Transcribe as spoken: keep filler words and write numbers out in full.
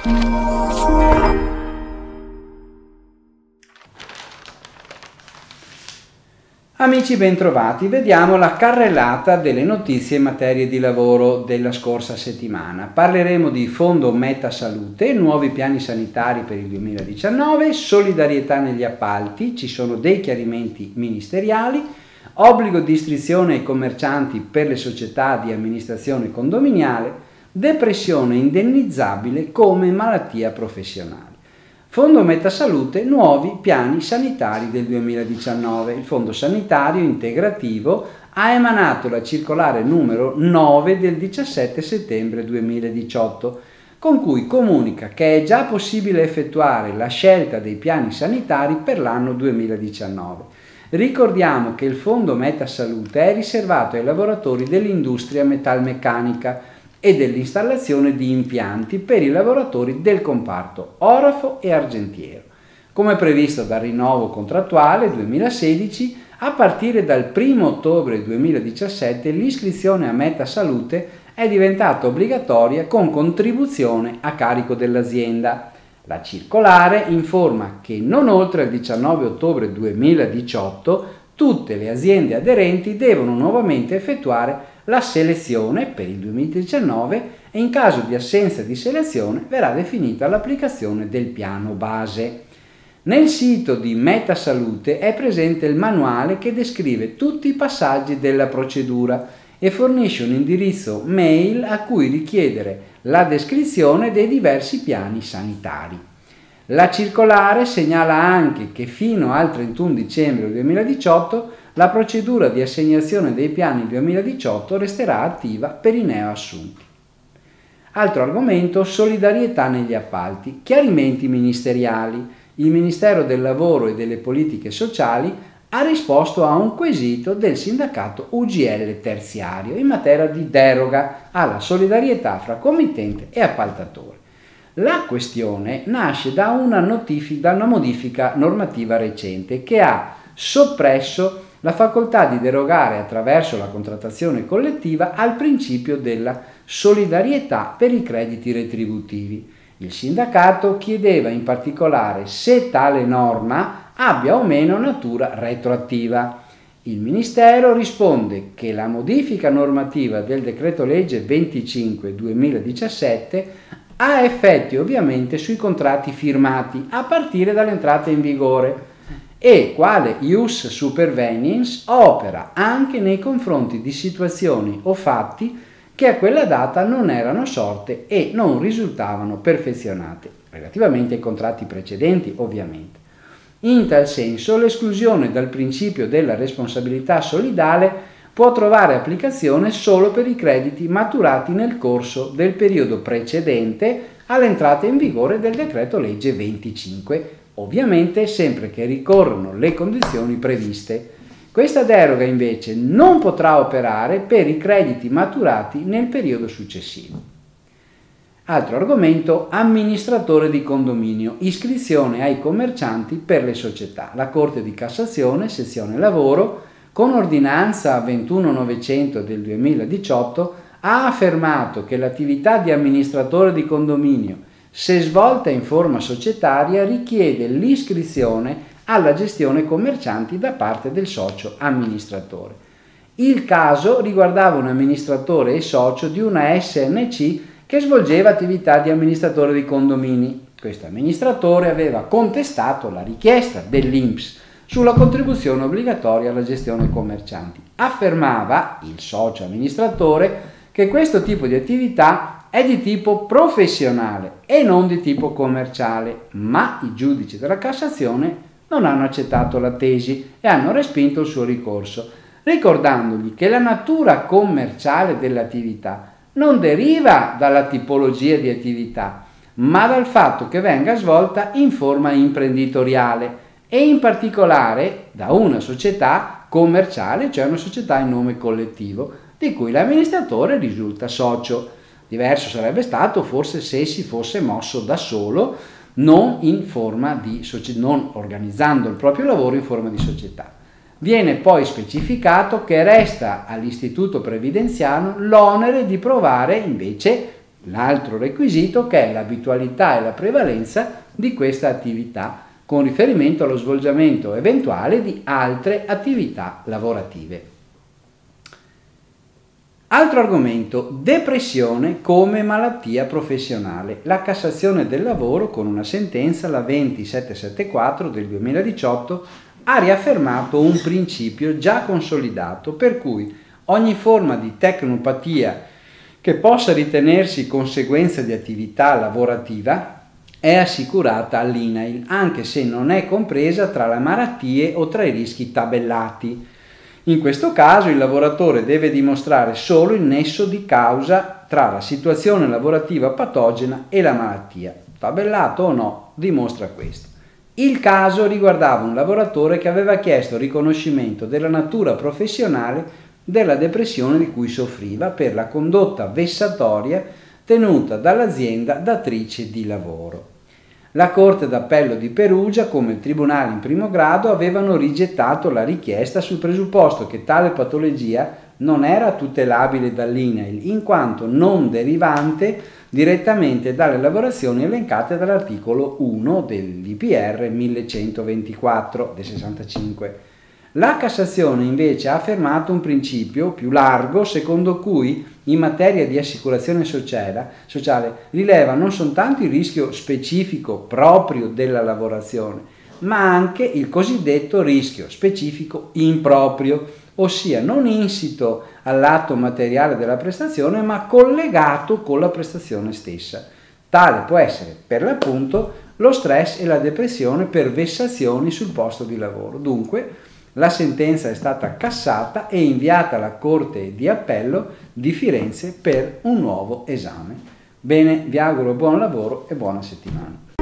Amici bentrovati, vediamo la carrellata delle notizie in materia di lavoro della scorsa settimana. Parleremo di Fondo Meta Salute, nuovi piani sanitari per il duemiladiciannove, solidarietà negli appalti, ci sono dei chiarimenti ministeriali, obbligo di iscrizione ai commercianti per le società di amministrazione condominiale, depressione indennizzabile come malattia professionale. Fondo Meta Salute, nuovi piani sanitari del duemiladiciannove. Il Fondo Sanitario Integrativo ha emanato la circolare numero nove del diciassette settembre duemiladiciotto, con cui comunica che è già possibile effettuare la scelta dei piani sanitari per l'anno duemiladiciannove. Ricordiamo che il Fondo Meta Salute è riservato ai lavoratori dell'industria metalmeccanica e dell'installazione di impianti per i lavoratori del comparto orafo e argentiero. Come previsto dal rinnovo contrattuale duemilasedici, a partire dal primo ottobre duemiladiciassette l'iscrizione a Meta Salute è diventata obbligatoria con contribuzione a carico dell'azienda. La circolare informa che non oltre il diciannove ottobre duemiladiciotto tutte le aziende aderenti devono nuovamente effettuare la selezione per il duemiladiciannove e in caso di assenza di selezione verrà definita l'applicazione del piano base. Nel sito di Meta Salute è presente il manuale che descrive tutti i passaggi della procedura e fornisce un indirizzo mail a cui richiedere la descrizione dei diversi piani sanitari. La circolare segnala anche che fino al trentuno dicembre duemiladiciotto la procedura di assegnazione dei piani duemiladiciotto resterà attiva per i neoassunti. Altro argomento, solidarietà negli appalti, chiarimenti ministeriali. Il Ministero del Lavoro e delle Politiche Sociali ha risposto a un quesito del sindacato U G L terziario in materia di deroga alla solidarietà fra committente e appaltatore. La questione nasce da una, notific- da una modifica normativa recente che ha soppresso la facoltà di derogare attraverso la contrattazione collettiva al principio della solidarietà per i crediti retributivi. Il sindacato chiedeva in particolare se tale norma abbia o meno natura retroattiva. Il Ministero risponde che la modifica normativa del decreto legge venticinque duemiladiciassette ha effetti ovviamente sui contratti firmati a partire dall'entrata in vigore e quale ius superveniens opera anche nei confronti di situazioni o fatti che a quella data non erano sorte e non risultavano perfezionate, relativamente ai contratti precedenti ovviamente. In tal senso l'esclusione dal principio della responsabilità solidale può trovare applicazione solo per i crediti maturati nel corso del periodo precedente all'entrata in vigore del decreto legge venticinque, ovviamente sempre che ricorrano le condizioni previste. Questa deroga invece non potrà operare per i crediti maturati nel periodo successivo. Altro argomento, amministratore di condominio, iscrizione ai commercianti per le società. La Corte di Cassazione, sezione lavoro, con ordinanza ventuno novecento del duemiladiciotto, ha affermato che l'attività di amministratore di condominio, se svolta in forma societaria, richiede l'iscrizione alla gestione commercianti da parte del socio amministratore. Il caso riguardava un amministratore e socio di una S N C che svolgeva attività di amministratore di condomini. Questo amministratore aveva contestato la richiesta dell'I N P S sulla contribuzione obbligatoria alla gestione commercianti. Affermava il socio amministratore che questo tipo di attività è di tipo professionale e non di tipo commerciale, ma i giudici della Cassazione non hanno accettato la tesi e hanno respinto il suo ricorso, ricordandogli che la natura commerciale dell'attività non deriva dalla tipologia di attività, ma dal fatto che venga svolta in forma imprenditoriale e in particolare da una società commerciale, cioè una società in nome collettivo, di cui l'amministratore risulta socio. Diverso sarebbe stato forse se si fosse mosso da solo, non, in forma di soci- non organizzando il proprio lavoro in forma di società. Viene poi specificato che resta all'istituto previdenziale l'onere di provare invece l'altro requisito che è l'abitualità e la prevalenza di questa attività con riferimento allo svolgimento eventuale di altre attività lavorative. Altro argomento, depressione come malattia professionale. La Cassazione del Lavoro, con una sentenza, la ventisettecentosettantaquattro del duemiladiciotto, ha riaffermato un principio già consolidato, per cui ogni forma di tecnopatia che possa ritenersi conseguenza di attività lavorativa è assicurata all'I N A I L, anche se non è compresa tra le malattie o tra i rischi tabellati. In questo caso il lavoratore deve dimostrare solo il nesso di causa tra la situazione lavorativa patogena e la malattia. Tabellato o no, dimostra questo. Il caso riguardava un lavoratore che aveva chiesto riconoscimento della natura professionale della depressione di cui soffriva per la condotta vessatoria tenuta dall'azienda datrice di lavoro. La Corte d'Appello di Perugia, come il Tribunale in primo grado, avevano rigettato la richiesta sul presupposto che tale patologia non era tutelabile dall'I N A I L, in quanto non derivante direttamente dalle lavorazioni elencate dall'articolo uno dell'I P R millecentoventiquattro del sessantacinque. La Cassazione invece ha affermato un principio più largo secondo cui in materia di assicurazione sociale, sociale rileva non soltanto il rischio specifico proprio della lavorazione, ma anche il cosiddetto rischio specifico improprio, ossia non insito all'atto materiale della prestazione, ma collegato con la prestazione stessa. Tale può essere, per l'appunto, lo stress e la depressione per vessazioni sul posto di lavoro. Dunque, la sentenza è stata cassata e inviata alla Corte di Appello di Firenze per un nuovo esame. Bene, vi auguro buon lavoro e buona settimana.